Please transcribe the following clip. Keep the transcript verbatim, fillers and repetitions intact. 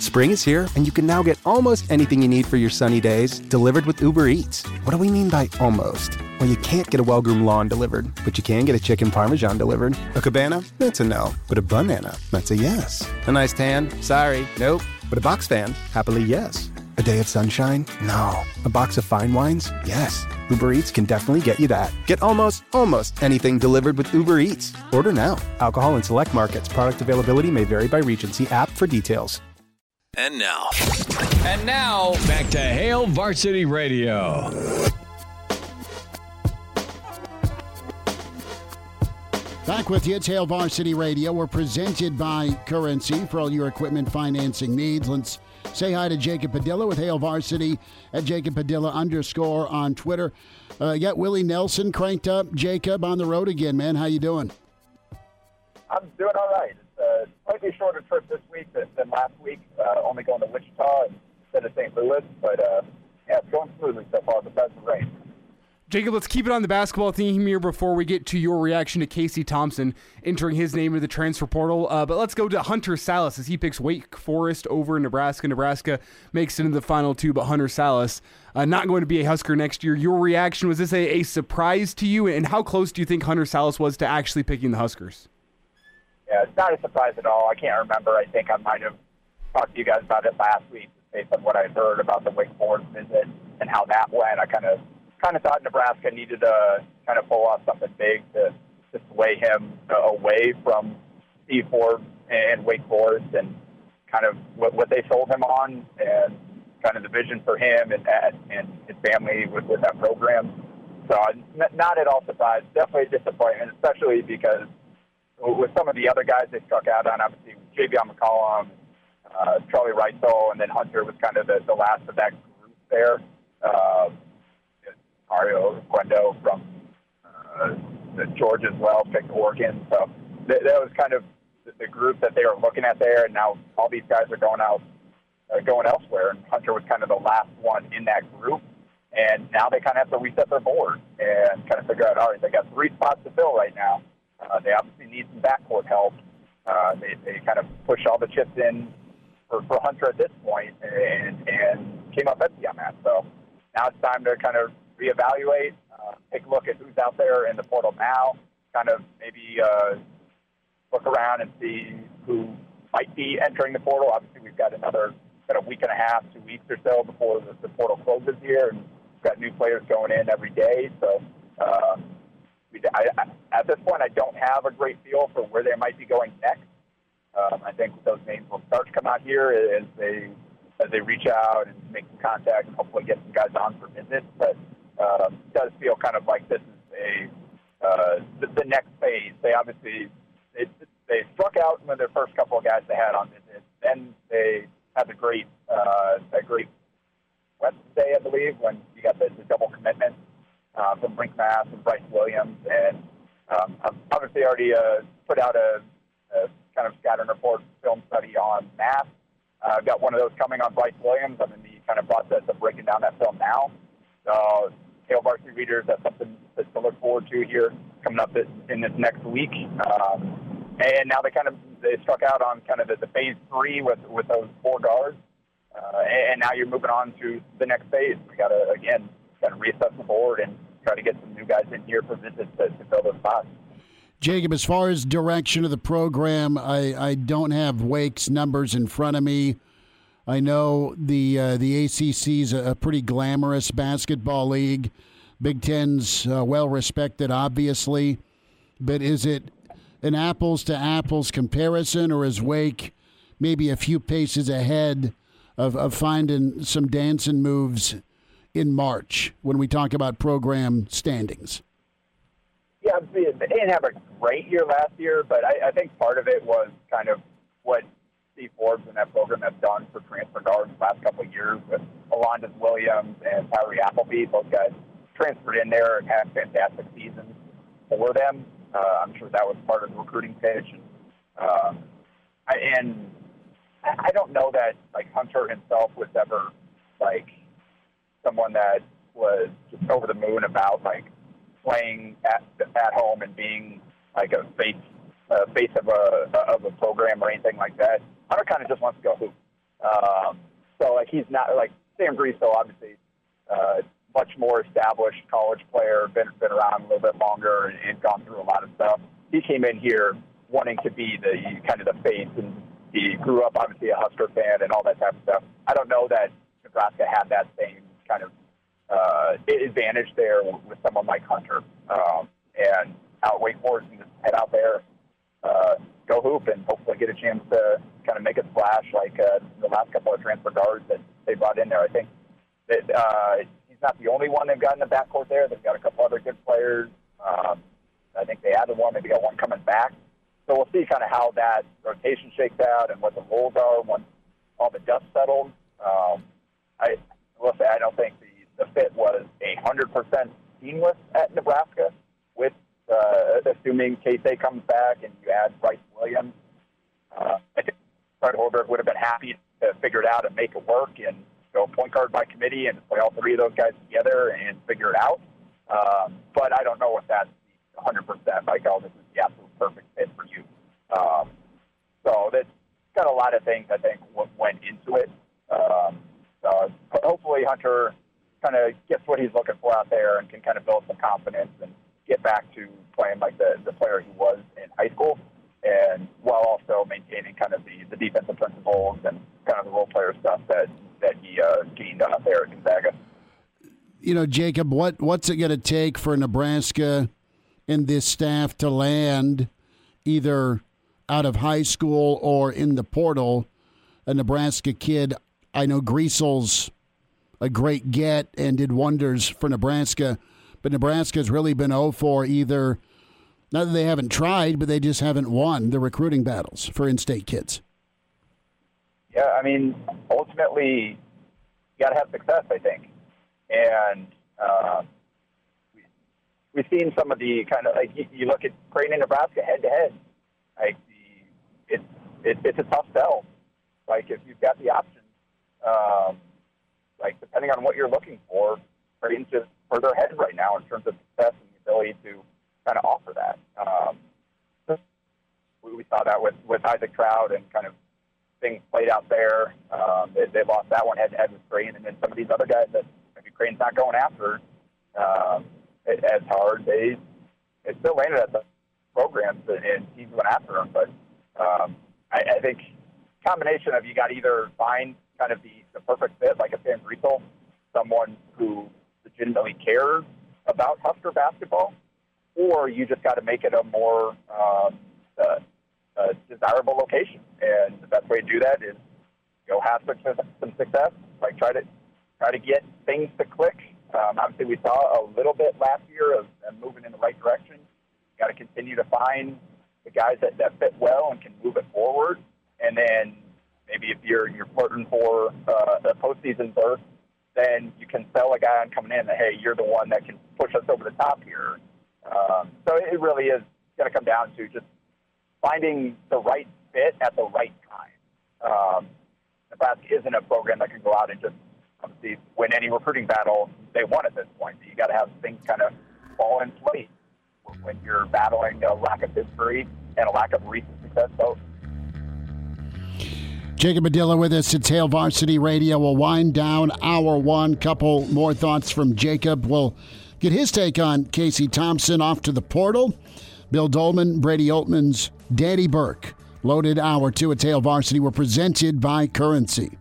Spring is here, and you can now get almost anything you need for your sunny days delivered with Uber Eats. What do we mean by almost? Well, you can't get a well-groomed lawn delivered, but you can get a chicken parmesan delivered. A cabana? That's a no. But a banana? That's a yes. A nice tan? Sorry, nope. But a box fan? Happily, yes. A day of sunshine? No. A box of fine wines? Yes. Uber Eats can definitely get you that. Get almost, almost anything delivered with Uber Eats. Order now. Alcohol in select markets. Product availability may vary by region. See app for details. And now. And now, back to Hail Varsity Radio. Back with you. It's Hail Varsity Radio. We're presented by Currency for all your equipment financing needs. Let's say hi to Jacob Padilla with Hail Varsity at Jacob Padilla underscore on Twitter. Uh, got Willie Nelson cranked up. Jacob on the road again, man. How you doing? I'm doing all right. It's a slightly shorter trip this week than, than last week. Uh, only going to Wichita instead of Saint Louis. But, uh, yeah, it's going smoothly so far besides the rain. Jacob, let's keep it on the basketball theme here before we get to your reaction to Casey Thompson entering his name into the transfer portal. Uh, but let's go to Hunter Sallis as he picks Wake Forest over Nebraska. Nebraska makes it into the final two, but Hunter Sallis uh, not going to be a Husker next year. Your reaction, was this a, a surprise to you? And how close do you think Hunter Sallis was to actually picking the Huskers? Yeah, it's not a surprise at all. I can't remember. I think I might have talked to you guys about it last week based on what I heard about the Wake Forest visit and how that went. I kind of kind of thought Nebraska needed to kind of pull off something big to, to sway him away from Steve Forbes and Wake Forest and kind of what, what they sold him on and kind of the vision for him and that and his family with, with that program. So I'm not at all surprised. Definitely a disappointment, especially because with some of the other guys they struck out on, obviously Javion McCollum, uh, Charlie Reitzel, and then Hunter was kind of the, the last of that group there. Uh, Mario Quendo from uh, Georgia as well, picked Oregon. So th- that was kind of the, the group that they were looking at there, and now all these guys are going out, uh, going elsewhere, and Hunter was kind of the last one in that group. And now they kind of have to reset their board and kind of figure out, all right, they got three spots to fill right now. Uh, they obviously need some backcourt help. Uh, they, they kind of push all the chips in for, for Hunter at this point and, and came up empty on that. So now it's time to kind of reevaluate, uh, take a look at who's out there in the portal now, kind of maybe uh, look around and see who might be entering the portal. Obviously, we've got another kind of week and a half, two weeks or so before the, the portal closes here, and we've got new players going in every day. So uh, we, I, I, at this point, I don't have a great feel for where they might be going next. Um, I think those names will start to come out here as they as they reach out and make some contact and hopefully get some guys on for visits. But Uh, it does feel kind of like this is a uh, the, the next phase. They obviously they, they struck out with their first couple of guys they had on visit. Then they had the great uh, a great Wednesday, I believe, when you got the, the double commitment uh, from Brink Mass and Bryce Williams. And um, I've obviously already uh, put out a, a kind of scatter report film study on Mass. Uh, I've got one of those coming on Bryce Williams. I'm in the kind of process of breaking down that film now. So, Hail Varsity readers, that's something to look forward to here coming up in this next week. Um, and now they kind of they struck out on kind of the, the phase three with with those four guards. Uh, and now you're moving on to the next phase. We got to, again, got to reassess the board and try to get some new guys in here for visits to, to fill those spots. Jacob, as far as direction of the program, I, I don't have Wake's numbers in front of me. I know the uh, the A C C's a, a pretty glamorous basketball league. Big Ten's uh, well-respected, obviously. But is it an apples-to-apples comparison, or is Wake maybe a few paces ahead of, of finding some dancing moves in March when we talk about program standings? Yeah, they didn't have a great year last year, but I, I think part of it was kind of what Steve Forbes and that program have done for transfer guards the last couple of years with Alondas Williams and Tyree Appleby. Those guys transferred in there and had fantastic seasons for them. Uh, I'm sure that was part of the recruiting pitch. And, uh, I, and I don't know that, like, Hunter himself was ever, like, someone that was just over the moon about, like, playing at at home and being, like, a face, uh, face of, a, of a program or anything like that. Hunter kind of just wants to go hoop. Um, so, like, he's not, like, Sam Griesel, obviously, uh, much more established college player, been been around a little bit longer and, and gone through a lot of stuff. He came in here wanting to be the kind of the face, and he grew up, obviously, a Husker fan and all that type of stuff. I don't know that Nebraska had that same kind of uh, advantage there with someone like Hunter. Um, and out Wake Forest and just head out there, uh, go hoop, and hopefully get a chance to kind of make a splash like uh, the last couple of transfer guards that they brought in there. I think that uh, he's not the only one they've got in the backcourt there. They've got a couple other good players. Um, I think they added one. Maybe got one coming back. So we'll see kind of how that rotation shakes out and what the roles are once all the dust settles. Um, I will say I don't think the, the fit was a hundred percent seamless at Nebraska. With uh, assuming K-State comes back and you add Bryce Williams, uh, I think Fred Hoiberg would have been happy to figure it out and make it work and go point guard by committee and play all three of those guys together and figure it out. Um, but I don't know if that's one hundred percent like, oh, this is the absolute perfect fit for you. Um, so that's got a lot of things, I think, went into it. Um, so hopefully Hunter kind of gets what he's looking for out there and can kind of build some confidence and get back to playing like the, the player he was in high school, and while also maintaining kind of the, the defensive principles and kind of the role player stuff that, that he uh, gained out there at Gonzaga. You know, Jacob, what what's it going to take for Nebraska and this staff to land either out of high school or in the portal a Nebraska kid? I know Griesel's a great get and did wonders for Nebraska, but Nebraska's really been oh for either, not that they haven't tried, but they just haven't won the recruiting battles for in-state kids. Yeah, I mean, ultimately, you got to have success, I think. And uh, we, we've seen some of the kind of, like, you, you look at Creighton and Nebraska head-to-head, like, the, it, it, it's a tough sell. Like, if you've got the options, um, like, depending on what you're looking for, Creighton's just further ahead right now in terms of success and the ability to kind of offer that. Um, we, we saw that with, with Isaac Trout and kind of things played out there. Um, they, they lost that one head-to-head with Creighton, and then some of these other guys that maybe Creighton's not going after um, as hard, they, they still landed at the programs, and teams went after them. But um, I, I think combination of you got to either find kind of the, the perfect fit, like a Sam Griesel, someone who legitimately cares about Husker basketball, or you just got to make it a more um, uh, uh, desirable location. And the best way to do that is go have success, some success, like try to try to get things to click. Um, obviously, we saw a little bit last year of them moving in the right direction. Got to continue to find the guys that, that fit well and can move it forward. And then maybe if you're you're flirting for uh, a postseason berth, then you can sell a guy on coming in that, hey, you're the one that can push us over the top here. Um, so it really is going to come down to just finding the right fit at the right time. Um, Nebraska isn't a program that can go out and just obviously win any recruiting battle they want at this point. So you got to have things kind of fall in place when you're battling a lack of history and a lack of recent success both. Jacob Padilla with us. It's Hail Varsity Radio. We'll wind down hour one. Couple more thoughts from Jacob. We'll get his take on Casey Thompson off to the portal. Bill Dolman, Brady Oltman's Daddy Burke. Loaded hour two at Hail Varsity. We're presented by Currency.